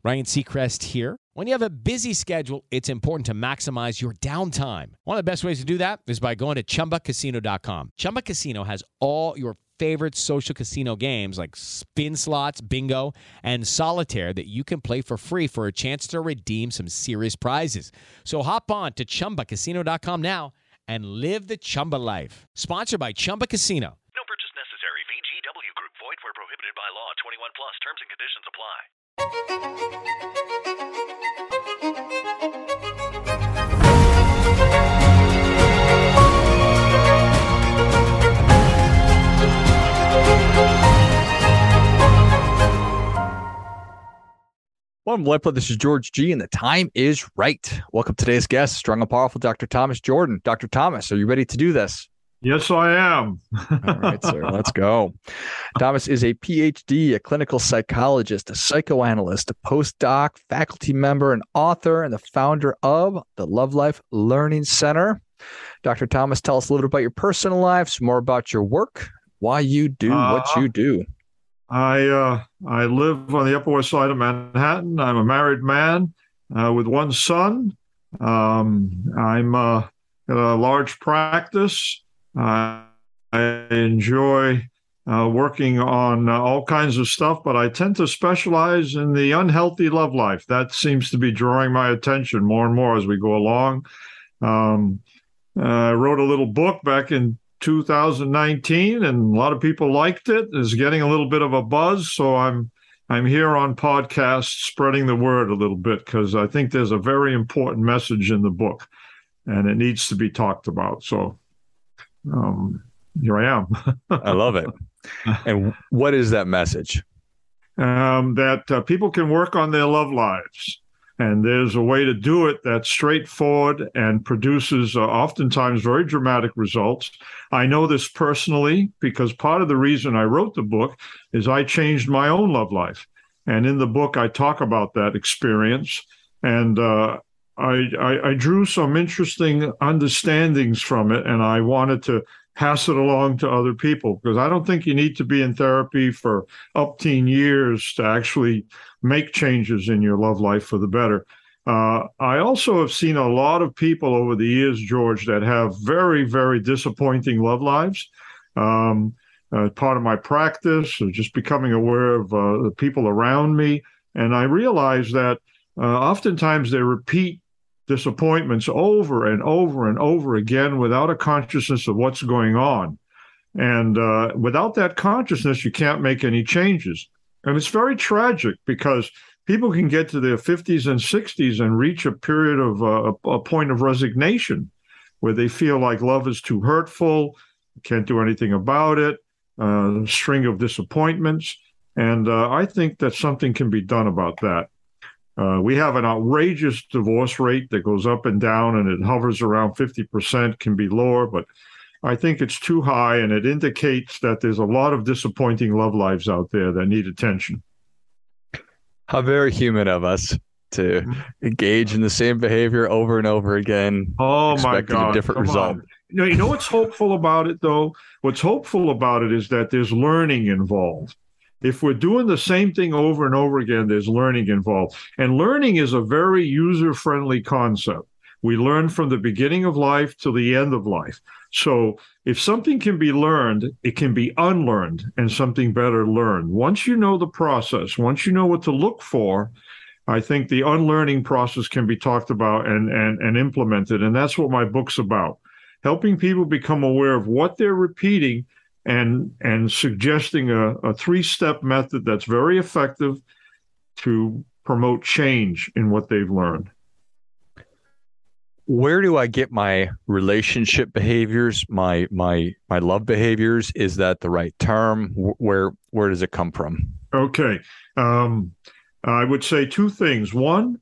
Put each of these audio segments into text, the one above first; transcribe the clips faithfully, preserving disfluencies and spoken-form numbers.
Ryan Seacrest here. When you have a busy schedule, it's important to maximize your downtime. One of the best ways to do that is by going to Chumba Casino dot com. Chumba Casino has all your favorite social casino games like spin slots, bingo, and solitaire that you can play for free for a chance to redeem some serious prizes. So hop on to Chumba Casino dot com now and live the Chumba life. Sponsored by Chumba Casino. No purchase necessary. V G W Group. Void where prohibited by law. twenty-one plus. Terms and conditions apply. Welcome, Lifeblood. This is George G, and the time is right. Welcome to today's guest, strong and powerful Doctor Thomas Jordan. Doctor Thomas, are you ready to do this? Yes, I am. All right, sir. Let's go. Thomas is a P H D, a clinical psychologist, a psychoanalyst, a postdoc, faculty member, an author, and the founder of the Love Life Learning Center. Doctor Thomas, tell us a little bit about your personal life, some more about your work, why you do uh, what you do. I uh, I live on the Upper West Side of Manhattan. I'm a married man uh, with one son. Um, I'm uh, got a large practice. Uh, I enjoy uh, working on uh, all kinds of stuff, but I tend to specialize in the unhealthy love life. That seems to be drawing my attention more and more as we go along. Um, uh, I wrote a little book back in two thousand nineteen, and a lot of people liked it. It's getting a little bit of a buzz, so I'm I'm here on podcasts spreading the word a little bit because I think there's a very important message in the book, and it needs to be talked about. So um, here I am. I love it. And what is that message? Um, that uh, people can work on their love lives. And there's a way to do it that's straightforward and produces uh, oftentimes very dramatic results. I know this personally because part of the reason I wrote the book is I changed my own love life. And in the book, I talk about that experience. And uh, I, I, I drew some interesting understandings from it, and I wanted to pass it along to other people because I don't think you need to be in therapy for upteen years to actually make changes in your love life for the better. Uh, I also have seen a lot of people over the years, George, that have very, very disappointing love lives. Um, uh, part of my practice, or just becoming aware of uh, the people around me. And I realize that uh, oftentimes they repeat disappointments over and over and over again without a consciousness of what's going on. And uh, without that consciousness, you can't make any changes. And it's very tragic because people can get to their fifties and sixties and reach a period of uh, a point of resignation where they feel like love is too hurtful, can't do anything about it, uh, a string of disappointments. And uh, I think that something can be done about that. Uh, we have an outrageous divorce rate that goes up and down, and it hovers around fifty percent, can be lower, but I think it's too high, and it indicates that there's a lot of disappointing love lives out there that need attention. How very human of us to engage in the same behavior over and over again. Oh, my God. A different Come result. On. You know, you know what's hopeful about it, though? What's hopeful about it is that there's learning involved. If we're doing the same thing over and over again, there's learning involved. And learning is a very user-friendly concept. We learn from the beginning of life to the end of life. So if something can be learned, it can be unlearned and something better learned. Once you know the process, once you know what to look for, I think the unlearning process can be talked about and, and, and implemented. And that's what my book's about, helping people become aware of what they're repeating and, and suggesting a, a three-step method that's very effective to promote change in what they've learned. Where do I get my relationship behaviors, my my my love behaviors? Is that the right term? Where where does it come from? Okay. Um, I would say two things. One,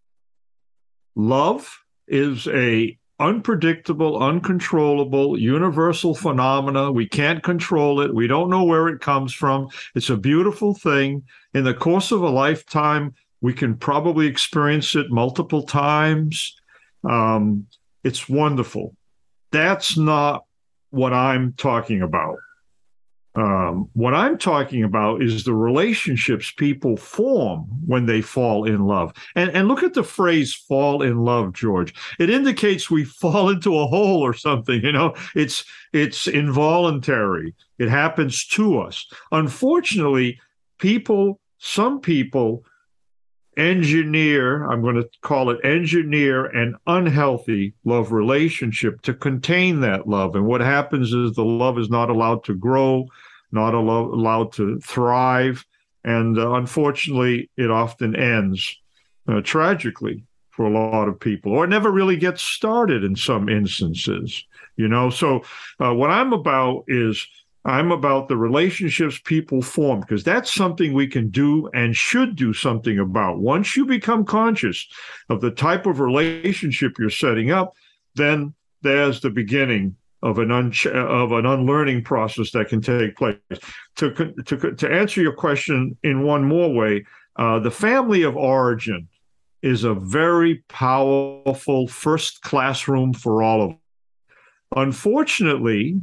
love is a unpredictable, uncontrollable, universal phenomena. We can't control it. We don't know where it comes from. It's a beautiful thing. In the course of a lifetime, we can probably experience it multiple times. Um, it's wonderful. That's not what I'm talking about. Um, what I'm talking about is the relationships people form when they fall in love. And, and look at the phrase fall in love, George. It indicates we fall into a hole or something, you know, it's, it's involuntary. It happens to us. Unfortunately, people, some people engineer, I'm going to call it engineer an unhealthy love relationship to contain that love. And what happens is the love is not allowed to grow, not allow, allowed to thrive. And uh, unfortunately, it often ends uh, tragically for a lot of people, or never really gets started in some instances, you know? So uh, what I'm about is I'm about the relationships people form, because that's something we can do and should do something about. Once you become conscious of the type of relationship you're setting up, then there's the beginning of an un- of an unlearning process that can take place. To to to answer your question in one more way, uh, the family of origin is a very powerful first classroom for all of us. Unfortunately,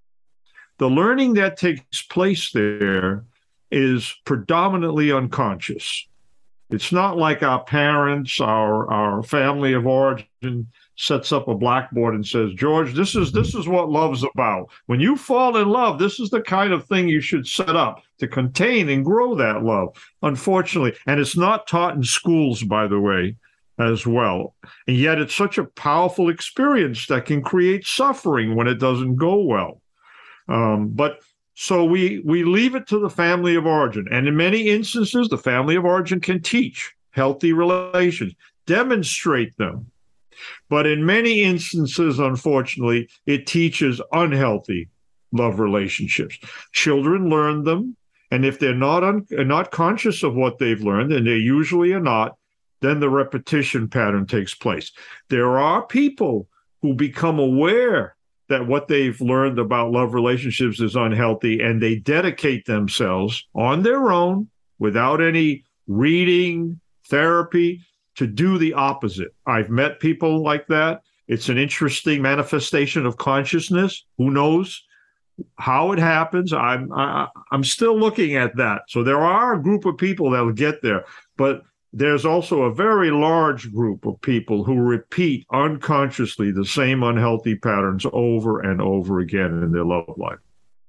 the learning that takes place there is predominantly unconscious. It's not like our parents, our our family of origin sets up a blackboard and says, George, this is this is what love's about. When you fall in love, this is the kind of thing you should set up to contain and grow that love, unfortunately. And it's not taught in schools, by the way, as well. And yet it's such a powerful experience that can create suffering when it doesn't go well. Um, but so we we leave it to the family of origin. And in many instances, the family of origin can teach healthy relations, demonstrate them. But in many instances, unfortunately, it teaches unhealthy love relationships. Children learn them, and if they're not un- not conscious of what they've learned, and they usually are not, then the repetition pattern takes place. There are people who become aware that what they've learned about love relationships is unhealthy, and they dedicate themselves on their own, without any reading, therapy, to do the opposite. I've met people like that. It's an interesting manifestation of consciousness. Who knows how it happens? I'm I, I'm still looking at that. So there are a group of people that will get there, but there's also a very large group of people who repeat unconsciously the same unhealthy patterns over and over again in their love life.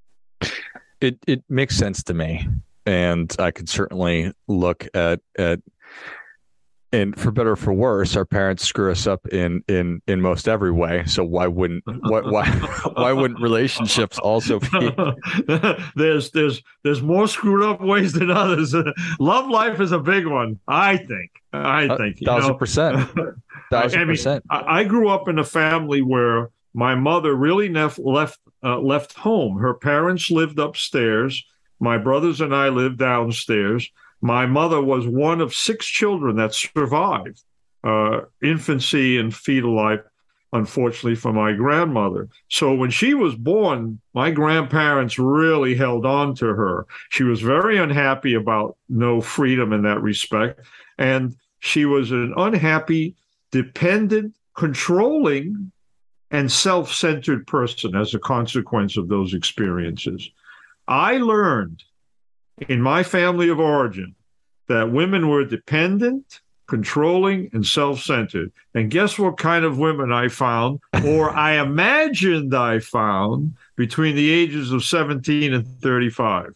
It it makes sense to me, and I could certainly look at at. And for better or for worse, our parents screw us up in in in most every way. So why wouldn't why why why wouldn't relationships also be? there's there's there's more screwed up ways than others. Love life is a big one, I think. I think a thousand percent, thousand I mean, percent. I, I grew up in a family where my mother really left left uh, left home. Her parents lived upstairs. My brothers and I lived downstairs. My mother was one of six children that survived uh, infancy and fetal life, unfortunately, for my grandmother. So when she was born, my grandparents really held on to her. She was very unhappy about no freedom in that respect. And she was an unhappy, dependent, controlling, and self-centered person as a consequence of those experiences. I learned in my family of origin that women were dependent, controlling, and self-centered. And guess what kind of women I found, or I imagined I found, between the ages of seventeen and thirty-five.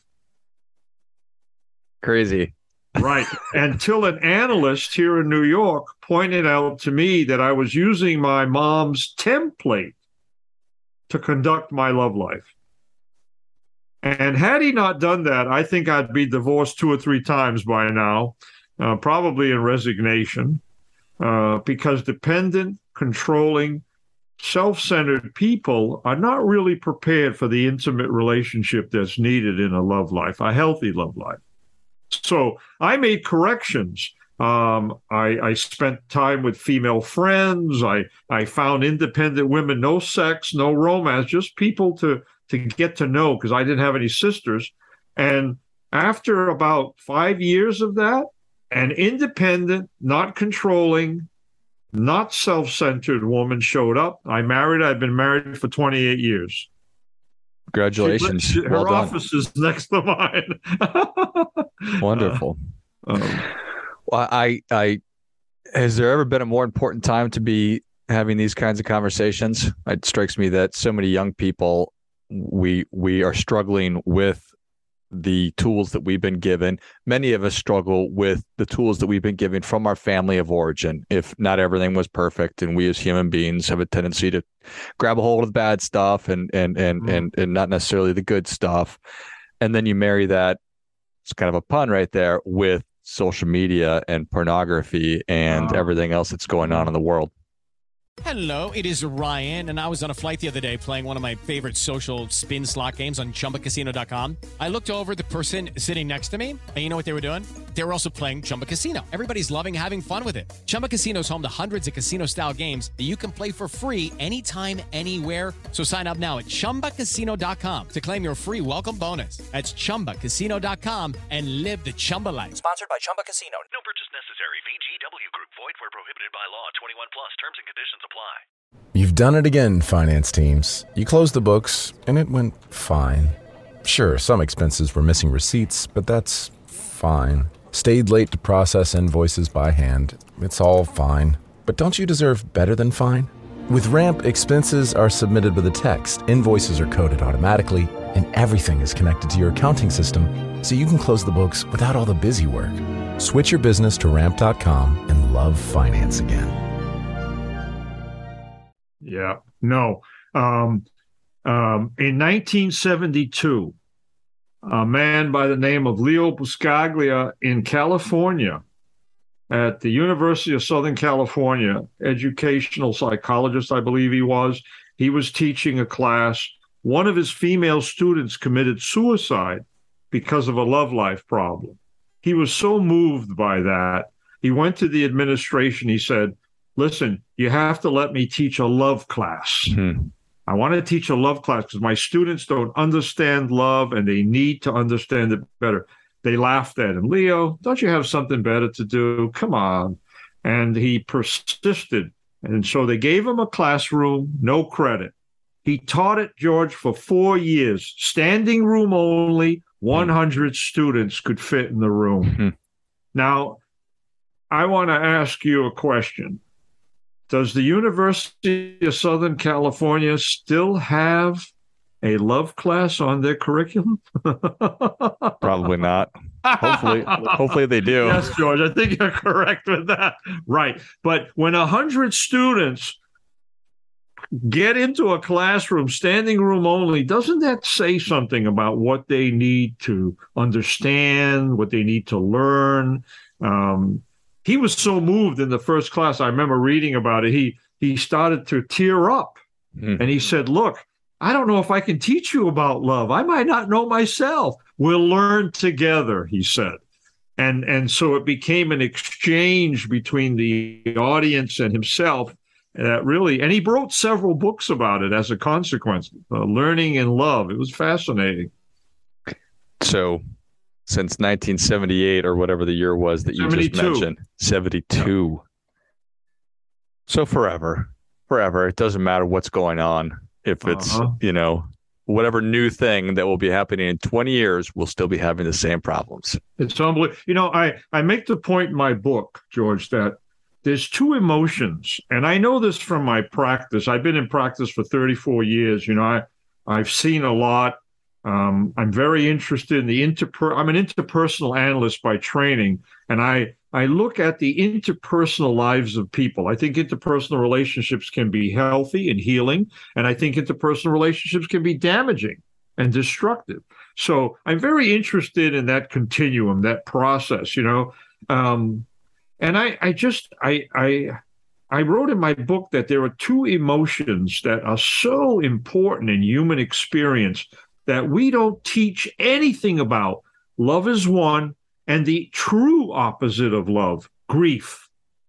Crazy. Right. Until an analyst here in New York pointed out to me that I was using my mom's template to conduct my love life. And had he not done that, I think I'd be divorced two or three times by now, uh, probably in resignation, uh, because dependent, controlling, self-centered people are not really prepared for the intimate relationship that's needed in a love life, a healthy love life. So I made corrections. Um, I, I spent time with female friends. I, I found independent women, no sex, no romance, just people to to get to know, because I didn't have any sisters. And after about five years of that, an independent, not controlling, not self-centered woman showed up. I married. I've been married for twenty-eight years. Congratulations. She, her well done. office is next to mine. Wonderful. Uh, um, well, I, I, has there ever been a more important time to be having these kinds of conversations? It strikes me that so many young people, we we are struggling with the tools that we've been given. Many of us struggle with the tools that we've been given from our family of origin. If not everything was perfect, and we as human beings have a tendency to grab a hold of the bad stuff and and and mm. and and not necessarily the good stuff. And then you marry that, it's kind of a pun right there, with social media and pornography and wow. everything else that's going on in the world. Hello, it is Ryan, and I was on a flight the other day playing one of my favorite social spin slot games on Chumba Casino dot com. I looked over at the person sitting next to me, and you know what they were doing? They were also playing Chumba Casino. Everybody's loving having fun with it. Chumba Casino is home to hundreds of casino-style games that you can play for free anytime, anywhere. So sign up now at Chumba Casino dot com to claim your free welcome bonus. That's Chumba Casino dot com and live the Chumba life. Sponsored by Chumba Casino. No purchase necessary. V G W Group. Void where prohibited by law. twenty-one plus. Terms and conditions apply. You've done it again, finance teams. You closed the books, and it went fine. Sure, some expenses were missing receipts, but that's fine. Stayed late to process invoices by hand. It's all fine. But don't you deserve better than fine? With Ramp, expenses are submitted with a text, invoices are coded automatically, and everything is connected to your accounting system, so you can close the books without all the busy work. Switch your business to ramp dot com and love finance again. Yeah, no. Um, um, in nineteen seventy-two, a man by the name of Leo Buscaglia in California, at the University of Southern California, educational psychologist, I believe he was, he was teaching a class. One of his female students committed suicide because of a love life problem. He was so moved by that. He went to the administration. He said, listen, you have to let me teach a love class. Mm-hmm. I want to teach a love class because my students don't understand love and they need to understand it better. They laughed at him. Leo, don't you have something better to do? Come on. And he persisted. And so they gave him a classroom, no credit. He taught it, George, for four years, standing room only. one hundred students could fit in the room. Mm-hmm. Now, I want to ask you a question. Does the University of Southern California still have a love class on their curriculum? Probably not. Hopefully, hopefully they do. Yes, George, I think you're correct with that. Right. But when one hundred students get into a classroom, standing room only, doesn't that say something about what they need to understand, what they need to learn? Um, he was so moved in the first class. I remember reading about it. He he started to tear up, mm-hmm. and he said, look, I don't know if I can teach you about love. I might not know myself. We'll learn together, he said. And, and so it became an exchange between the audience and himself. Uh, really, and he wrote several books about it as a consequence. Uh, Learning in Love. It was fascinating. So, since nineteen seventy-eight or whatever the year was that you just mentioned, seventy-two. Yeah. So forever, forever. It doesn't matter what's going on. If it's uh-huh. you know whatever new thing that will be happening in twenty years, we'll still be having the same problems. It's unbelievable. You know, I I make the point in my book, George, that there's two emotions, and I know this from my practice. I've been in practice for thirty-four years. You know, I, I've seen a lot. Um, I'm very interested in the interper. I'm an interpersonal analyst by training, and I, I look at the interpersonal lives of people. I think interpersonal relationships can be healthy and healing, and I think interpersonal relationships can be damaging and destructive. So I'm very interested in that continuum, that process, you know. Um, And I, I just, I, I, I wrote in my book that there are two emotions that are so important in human experience that we don't teach anything about. Love is one, and the true opposite of love, grief.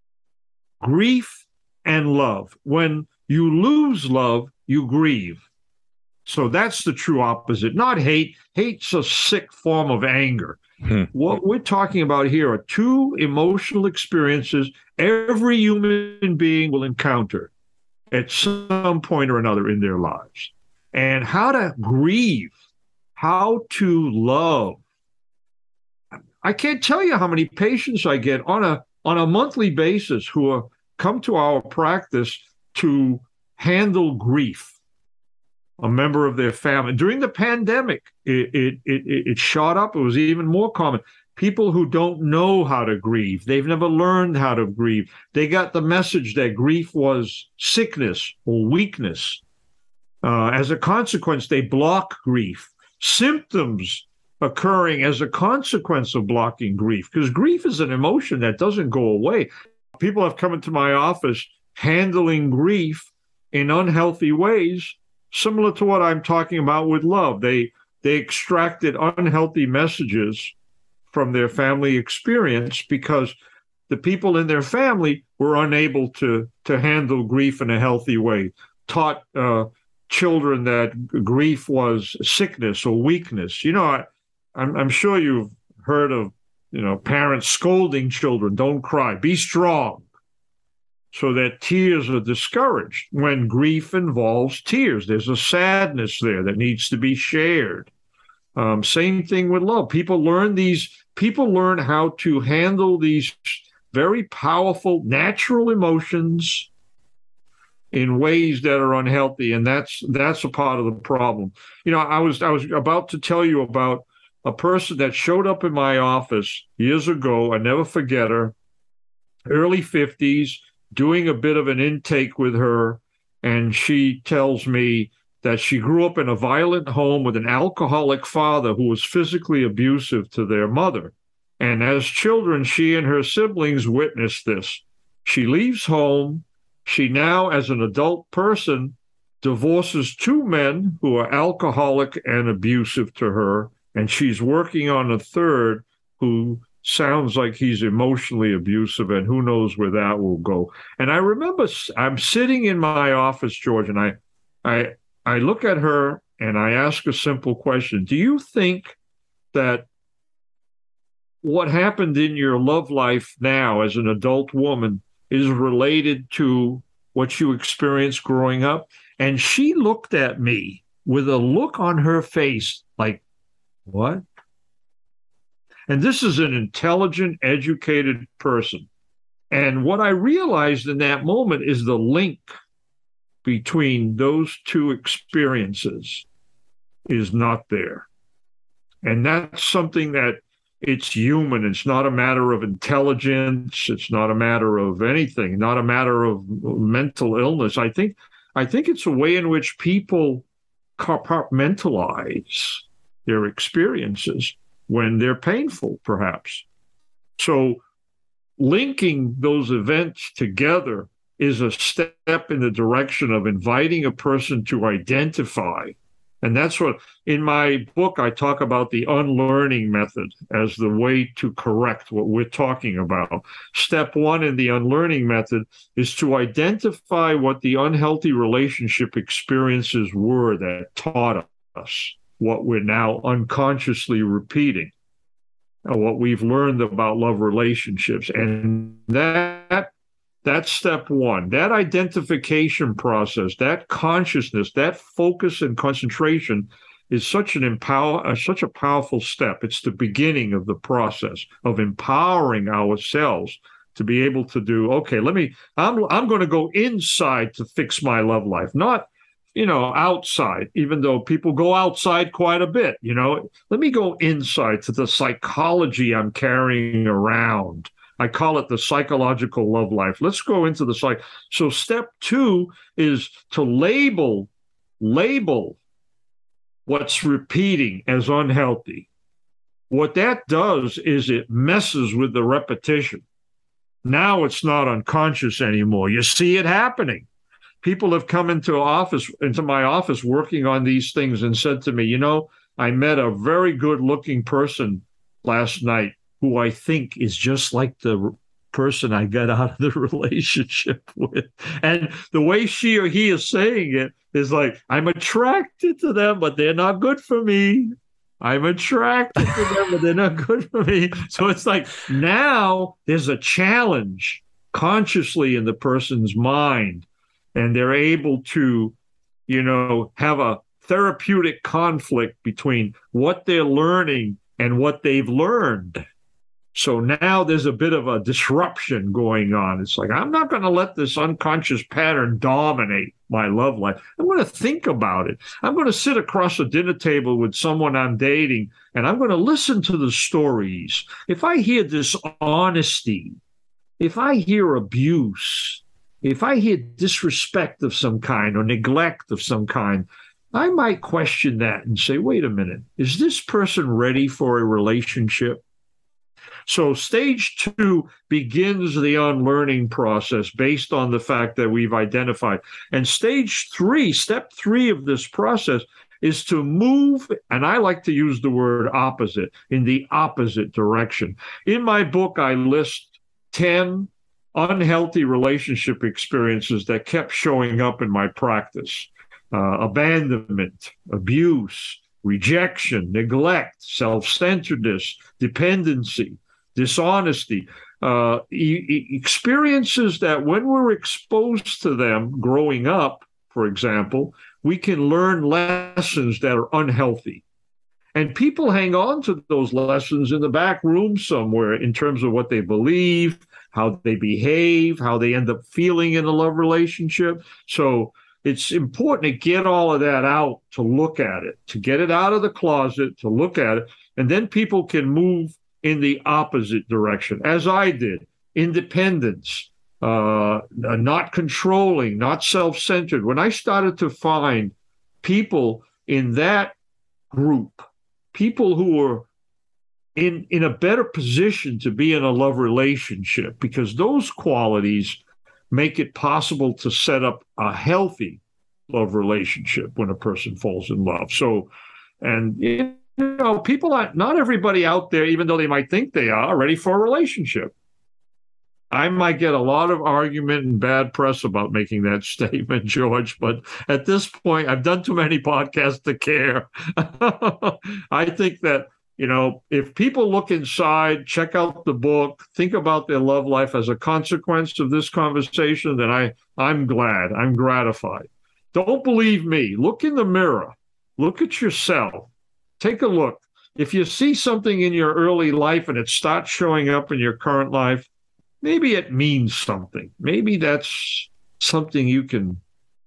Grief and love. When you lose love, you grieve. So that's the true opposite, not hate. Hate's a sick form of anger. Hmm. What we're talking about here are two emotional experiences every human being will encounter at some point or another in their lives. and how to grieve, how to love. I can't tell you how many patients I get on a on a monthly basis who are, come to our practice to handle grief. A member of their family. During the pandemic, it, it, it, it shot up. It was even more common. People who don't know how to grieve. They've never learned how to grieve. They got the message that grief was sickness or weakness. Uh, as a consequence, they block grief. Symptoms occurring as a consequence of blocking grief, because grief is an emotion that doesn't go away. People have come into my office handling grief in unhealthy ways, similar to what I'm talking about with love. They they extracted unhealthy messages from their family experience because the people in their family were unable to, to handle grief in a healthy way, taught uh, children that grief was sickness or weakness. You know, I, I'm, I'm sure you've heard of, you know, parents scolding children, don't cry, be strong, so that tears are discouraged. When grief involves tears, there's a sadness there that needs to be shared. Um, same thing with love. People learn these, people learn how to handle these very powerful natural emotions in ways that are unhealthy. And that's, that's a part of the problem. You know, I was, I was about to tell you about a person that showed up in my office years ago. I never forget her, early fifties, doing a bit of an intake with her. And she tells me that she grew up in a violent home with an alcoholic father who was physically abusive to their mother. And as children, she and her siblings witnessed this. She leaves home. She now, as an adult person, divorces two men who are alcoholic and abusive to her. And she's working on a third who sounds like he's emotionally abusive, and who knows where that will go. And I remember I'm sitting in my office, George, and I, I, I look at her and I ask a simple question. Do you think that what happened in your love life now as an adult woman is related to what you experienced growing up? And she looked at me with a look on her face like, what? And this is an intelligent, educated person. And what I realized in that moment is the link between those two experiences is not there. And that's something that it's human. It's not a matter of intelligence. It's not a matter of anything, not a matter of mental illness. I think, I think it's a way in which people compartmentalize their experiences when they're painful, perhaps. So linking those events together is a step in the direction of inviting a person to identify. And that's what, in my book, I talk about the unlearning method as the way to correct what we're talking about. Step one in the unlearning method is to identify what the unhealthy relationship experiences were that taught us what we're now unconsciously repeating, uh, what we've learned about love relationships. And that that's step one. That identification process, that consciousness, that focus and concentration is such an empower, uh, such a powerful step. It's the beginning of the process of empowering ourselves to be able to do, okay, let me, I'm, I'm going to go inside to fix my love life, not you know, outside, even though people go outside quite a bit, you know, let me go inside to the psychology I'm carrying around. I call it the psychological love life. Let's go into the psych. So step two is to label, label what's repeating as unhealthy. What that does is it messes with the repetition. Now it's not unconscious anymore. You see it happening. People have come into office, into my office working on these things and said to me, you know, I met a very good looking person last night who I think is just like the person I got out of the relationship with. And the way she or he is saying it is like, I'm attracted to them, but they're not good for me. I'm attracted to them, but they're not good for me. So it's like now there's a challenge consciously in the person's mind. And they're able to, you know, have a therapeutic conflict between what they're learning and what they've learned. So now there's a bit of a disruption going on. It's like, I'm not going to let this unconscious pattern dominate my love life. I'm going to think about it. I'm going to sit across a dinner table with someone I'm dating, and I'm going to listen to the stories. If I hear dishonesty, if I hear abuse, if I hear disrespect of some kind or neglect of some kind, I might question that and say, wait a minute, is this person ready for a relationship? So stage two begins the unlearning process based on the fact that we've identified. And stage three, step three of this process is to move, and I like to use the word opposite, in the opposite direction. In my book, I list ten unhealthy relationship experiences that kept showing up in my practice. Uh, abandonment, abuse, rejection, neglect, self-centeredness, dependency, dishonesty, uh, e- e- experiences that when we're exposed to them growing up, for example, we can learn lessons that are unhealthy. And people hang on to those lessons in the back room somewhere in terms of what they believe, how they behave, how they end up feeling in a love relationship. So it's important to get all of that out, to look at it, to get it out of the closet, to look at it, and then people can move in the opposite direction, as I did. Independence, uh, not controlling, not self-centered. When I started to find people in that group, people who were in, in a better position to be in a love relationship, because those qualities make it possible to set up a healthy love relationship when a person falls in love. So, and you know, people are not everybody out there, even though they might think they are, ready for a relationship. I might get a lot of argument and bad press about making that statement, George, but at this point, I've done too many podcasts to care. I think that, you know, if people look inside, check out the book, think about their love life as a consequence of this conversation, then I, I'm glad, I'm gratified. Don't believe me. Look in the mirror. Look at yourself. Take a look. If you see something in your early life and it starts showing up in your current life, maybe it means something. Maybe that's something you can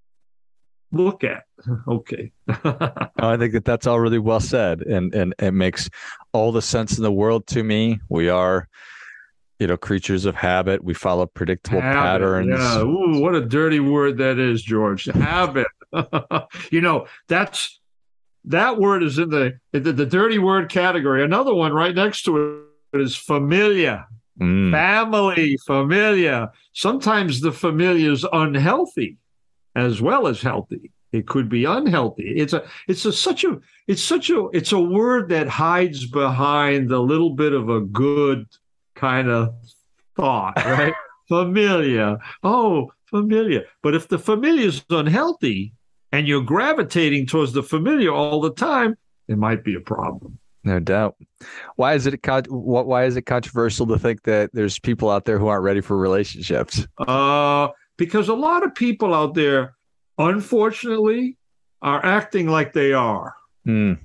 look at. Okay. I think that that's all really well said, and and it makes all the sense in the world to me. We are, you know, creatures of habit. We follow predictable habit, patterns. Yeah. Ooh, what a dirty word that is, George. Habit. You know, that's that word is in the, the the dirty word category. Another one right next to it is familiar. Mm. Family, familiar. Sometimes the familiar is unhealthy as well as healthy. It could be unhealthy. It's a, it's a such a, it's such a, it's a word that hides behind a little bit of a good kind of thought, right? Familiar. Oh, familiar. But if the familiar is unhealthy and you're gravitating towards the familiar all the time, it might be a problem. No doubt. Why is it why is it controversial to think that there's people out there who aren't ready for relationships? Uh, because a lot of people out there, unfortunately, are acting like they are. Mm.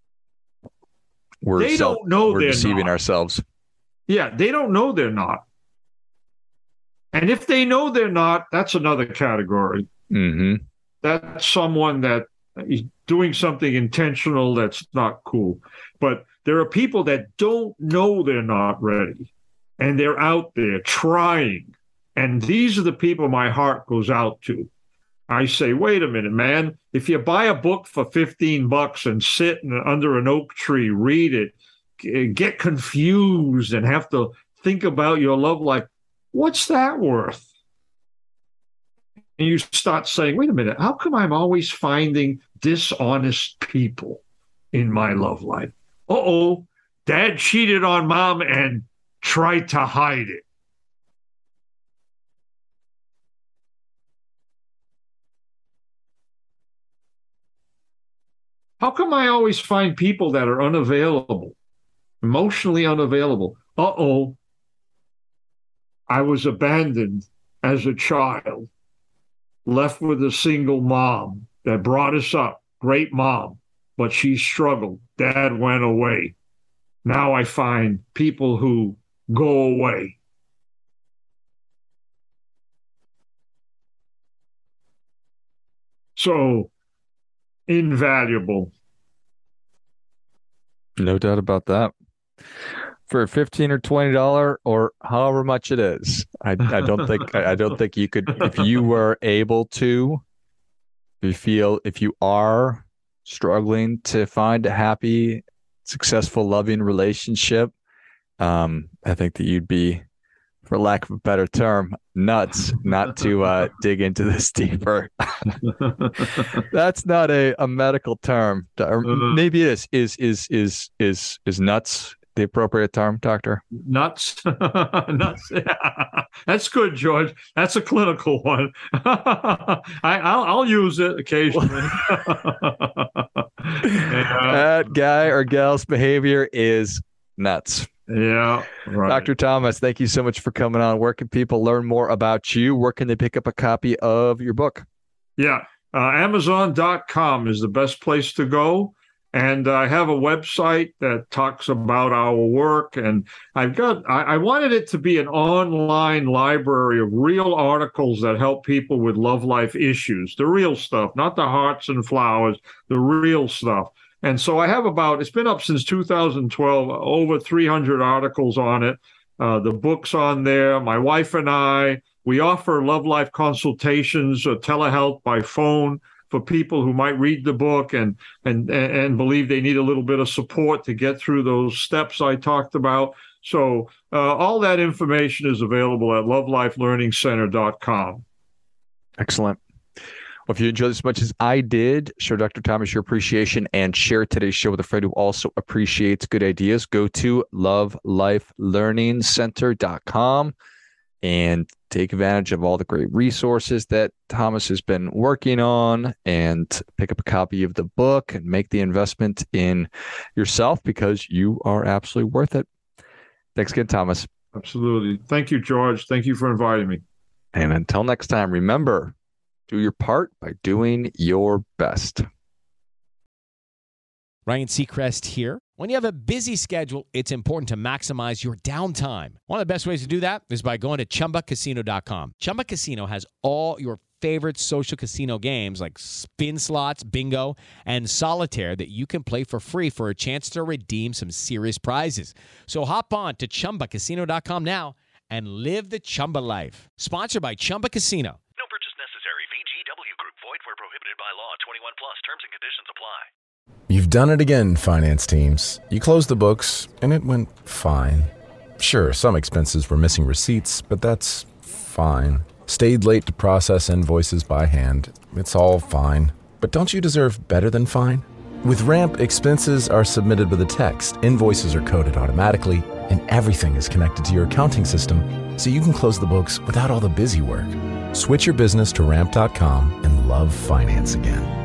We're they self, don't know we're they're deceiving not. ourselves. Yeah, they don't know they're not. And if they know they're not, that's another category. Mm-hmm. That's someone that is doing something intentional that's not cool. But there are people that don't know they're not ready, and they're out there trying. And these are the people my heart goes out to. I say, wait a minute, man. If you buy a book for fifteen bucks and sit in, under an oak tree, read it, get confused and have to think about your love life, what's that worth? And you start saying, wait a minute, how come I'm always finding dishonest people in my love life? Uh-oh, dad cheated on mom and tried to hide it. How come I always find people that are unavailable, emotionally unavailable? Uh-oh, I was abandoned as a child, left with a single mom that brought us up, great mom, but she struggled. Dad went away. Now I find people who go away. So invaluable. No doubt about that. For fifteen or twenty dollars or however much it is, I, I don't think I don't think you could, if you were able to, if you feel if you are struggling to find a happy, successful, loving relationship, um, I think that you'd be, for lack of a better term, nuts not to uh, dig into this deeper. That's not a, a medical term. Or maybe it is. Is is is is is nuts the appropriate term, doctor? Nuts. Nuts. Yeah. That's good, George. That's a clinical one. I, I'll, I'll use it occasionally. Yeah. That guy or gal's behavior is nuts. Yeah, right. Doctor Thomas, thank you so much for coming on. Where can people learn more about you? Where can they pick up a copy of your book? Yeah, uh, Amazon dot com is the best place to go. And I have a website that talks about our work. And I've got, I, I wanted it to be an online library of real articles that help people with love life issues, the real stuff, not the hearts and flowers, the real stuff. And so I have about, it's been up since two thousand twelve, over three hundred articles on it. Uh, the book's on there. My wife and I, we offer love life consultations, uh, telehealth by phone for people who might read the book and, and, and believe they need a little bit of support to get through those steps I talked about. So uh, all that information is available at love life learning center dot com. Excellent. Well, if you enjoyed this as much as I did, show Doctor Thomas your appreciation and share today's show with a friend who also appreciates good ideas. Go to love life learning center dot com and take advantage of all the great resources that Thomas has been working on, and pick up a copy of the book and make the investment in yourself, because you are absolutely worth it. Thanks again, Thomas. Absolutely. Thank you, George. Thank you for inviting me. And until next time, remember, do your part by doing your best. Ryan Seacrest here. When you have a busy schedule, it's important to maximize your downtime. One of the best ways to do that is by going to chumba casino dot com. Chumba Casino has all your favorite social casino games like spin slots, bingo, and solitaire that you can play for free for a chance to redeem some serious prizes. So hop on to chumba casino dot com now and live the Chumba life. Sponsored by Chumba Casino. No purchase necessary. V G W Group. Void where prohibited by law. twenty-one plus. Terms and conditions apply. You've done it again, finance teams. You closed the books, and it went fine. Sure, some expenses were missing receipts, but that's fine. Stayed late to process invoices by hand. It's all fine. But don't you deserve better than fine? With Ramp, expenses are submitted with a text, invoices are coded automatically, and everything is connected to your accounting system, so you can close the books without all the busy work. Switch your business to ramp dot com and love finance again.